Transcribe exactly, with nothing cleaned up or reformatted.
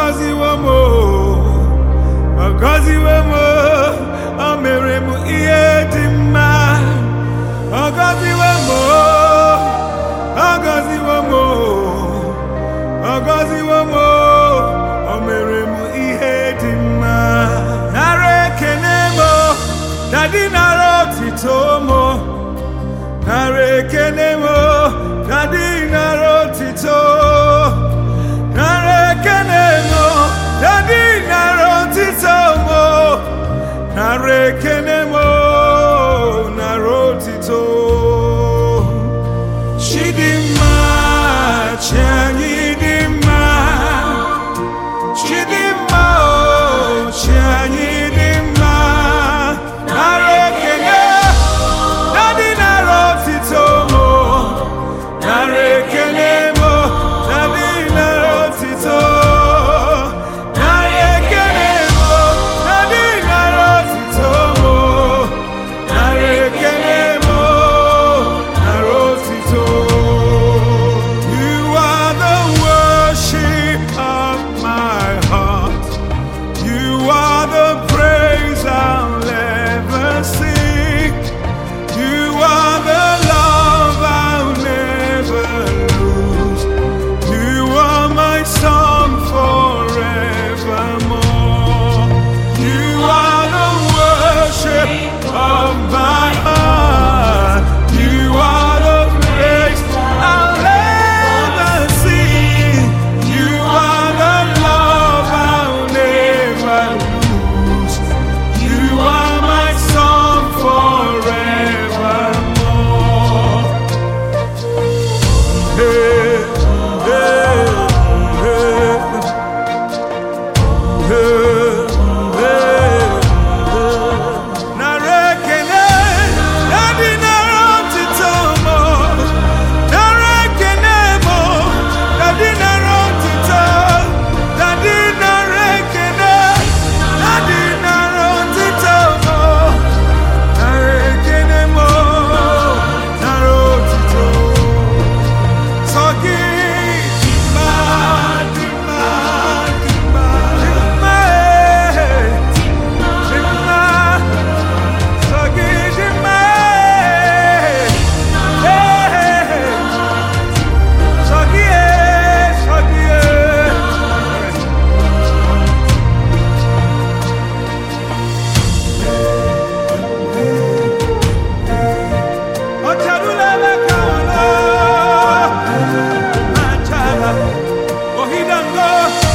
Ọgọziwo m o, ọgọziwo m o, o mere m ihe dị mma. Ọgọziwo m o, ọgọziwo m o, ọgọziwo m o, o mere m ihe dị mma. Nara ekele m o, Daddy nara otito m o. Nara ekele m o, Daddy nara otito. Nara ekele m o, Daddy nara otito m o. Nara ekele m o, nara otito. Chidimma, chi anyị dị mma. Chidimma o, chi anyị dị mma. Nara ekele, Daddy nara otito m o. Nara ekele m o, Daddy nara otito. Nara ekele m o, Daddy nara otito m o. Nara ekele m o, nara otito. You are the worship of my heart. You are the praise I'll ever sing. You are the love I'll never lose. You are my song forevermore. You are the worship of my heart. You are the praise I'll ever sing. You are the love I'll never lose. You are my song forevermore. Hey, hey, hey, hey, hey. Nara ekele, Daddy nara otito m o. Nara ekele m o, Daddy nara otito. Daddy nara ekele, Daddy nara otito m o. Nara ekele m o, nara otito. Sọ gị dị mma, dị mma, dị mma, dị mma, eh, dị mma. Sọ gị dị mma, eh, eh, sọ gị, eh, sọ gị, eh. Ọ̀chàdúlẹ̀lẹ̀ kan lọ, Machala, Ohidango.